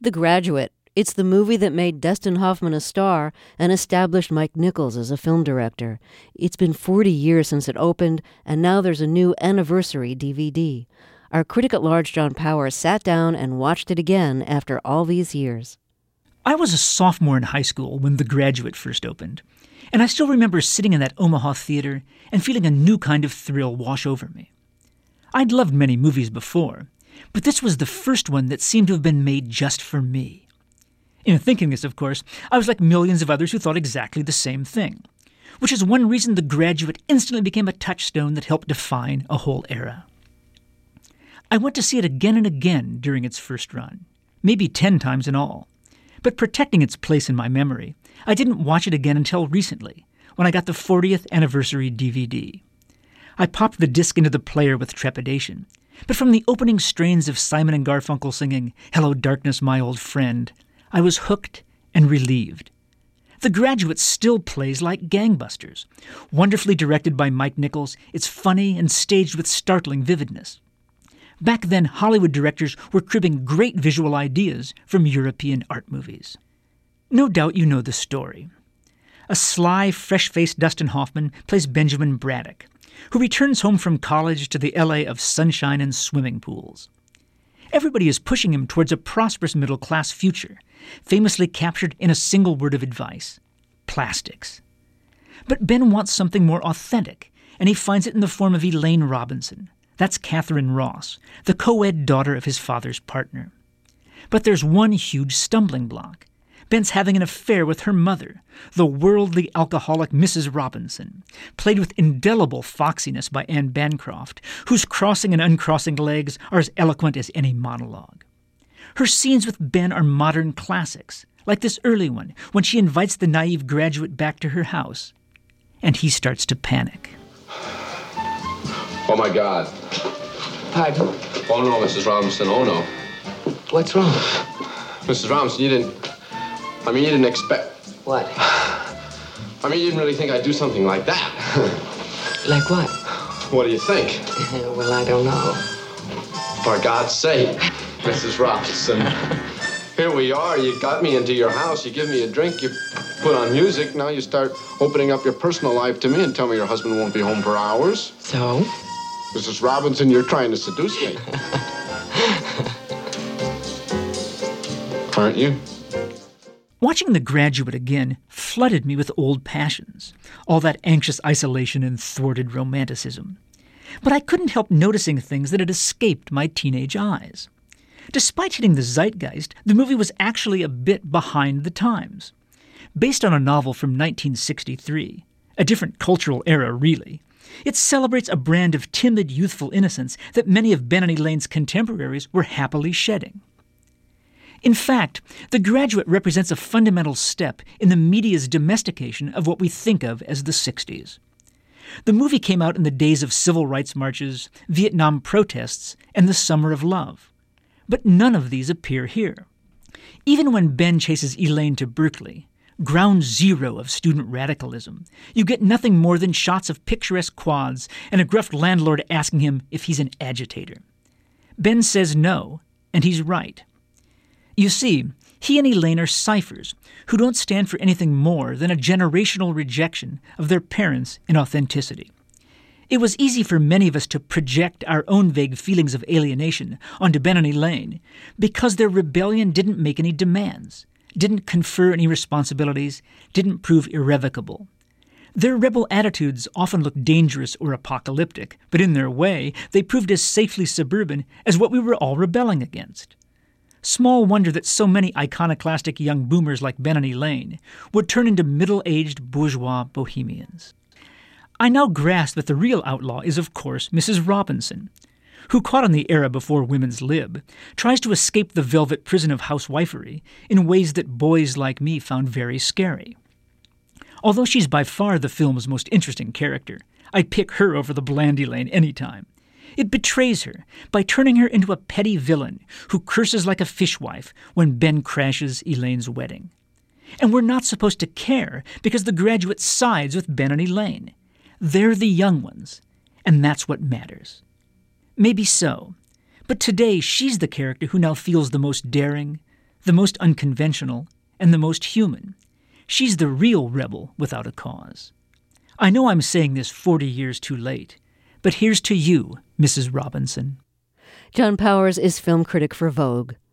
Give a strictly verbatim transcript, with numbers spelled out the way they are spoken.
The Graduate. It's the movie that made Dustin Hoffman a star and established Mike Nichols as a film director. It's been forty years since it opened, and now there's a new anniversary D V D. Our critic at large, John Powers, sat down and watched it again after all these years. I was a sophomore in high school when The Graduate first opened, and I still remember sitting in that Omaha theater and feeling a new kind of thrill wash over me. I'd loved many movies before, but this was the first one that seemed to have been made just for me. In thinking this, of course, I was like millions of others who thought exactly the same thing, which is one reason The Graduate instantly became a touchstone that helped define a whole era. I went to see it again and again during its first run, maybe ten times in all. But protecting its place in my memory, I didn't watch it again until recently, when I got the fortieth anniversary D V D. I popped the disc into the player with trepidation, but from the opening strains of Simon and Garfunkel singing "Hello Darkness, My Old Friend," I was hooked and relieved. The Graduate still plays like gangbusters. Wonderfully directed by Mike Nichols, it's funny and staged with startling vividness. Back then, Hollywood directors were cribbing great visual ideas from European art movies. No doubt you know the story. A sly, fresh-faced Dustin Hoffman plays Benjamin Braddock, who returns home from college to the L A of sunshine and swimming pools. Everybody is pushing him towards a prosperous middle-class future, famously captured in a single word of advice: plastics. But Ben wants something more authentic, and he finds it in the form of Elaine Robinson. That's Catherine Ross, the co-ed daughter of his father's partner. But there's one huge stumbling block. Ben's having an affair with her mother, the worldly alcoholic Missus Robinson, played with indelible foxiness by Anne Bancroft, whose crossing and uncrossing legs are as eloquent as any monologue. Her scenes with Ben are modern classics, like this early one, when she invites the naive Graduate back to her house, and he starts to panic. Oh, my God. Pardon? Oh, no, Missus Robinson, oh, no. What's wrong? Missus Robinson, you didn't... I mean, you didn't expect... What? I mean, you didn't really think I'd do something like that. Like what? What do you think? Well, I don't know. For God's sake, Missus Robinson. Here we are. You got me into your house. You give me a drink. You put on music. Now you start opening up your personal life to me and tell me your husband won't be home for hours. So? Missus Robinson, you're trying to seduce me. Aren't you? Watching The Graduate again flooded me with old passions, all that anxious isolation and thwarted romanticism. But I couldn't help noticing things that had escaped my teenage eyes. Despite hitting the zeitgeist, the movie was actually a bit behind the times. Based on a novel from nineteen sixty-three, a different cultural era really, it celebrates a brand of timid, youthful innocence that many of Ben and Elaine's contemporaries were happily shedding. In fact, The Graduate represents a fundamental step in the media's domestication of what we think of as the sixties. The movie came out in the days of civil rights marches, Vietnam protests, and the Summer of Love. But none of these appear here. Even when Ben chases Elaine to Berkeley, ground zero of student radicalism, you get nothing more than shots of picturesque quads and a gruff landlord asking him if he's an agitator. Ben says no, and he's right. You see, he and Elaine are ciphers who don't stand for anything more than a generational rejection of their parents' inauthenticity. It was easy for many of us to project our own vague feelings of alienation onto Ben and Elaine because their rebellion didn't make any demands, didn't confer any responsibilities, didn't prove irrevocable. Their rebel attitudes often looked dangerous or apocalyptic, but in their way, they proved as safely suburban as what we were all rebelling against. Small wonder that so many iconoclastic young boomers like Ben and Elaine would turn into middle-aged bourgeois bohemians. I now grasp that the real outlaw is, of course, Missus Robinson, who, caught on the era before women's lib, tries to escape the velvet prison of housewifery in ways that boys like me found very scary. Although she's by far the film's most interesting character, I'd pick her over the bland Elaine any time. It betrays her by turning her into a petty villain who curses like a fishwife when Ben crashes Elaine's wedding. And we're not supposed to care because The Graduate sides with Ben and Elaine. They're the young ones, and that's what matters. Maybe so, but today she's the character who now feels the most daring, the most unconventional, and the most human. She's the real rebel without a cause. I know I'm saying this forty years too late, but here's to you, Missus Robinson. John Powers is film critic for Vogue.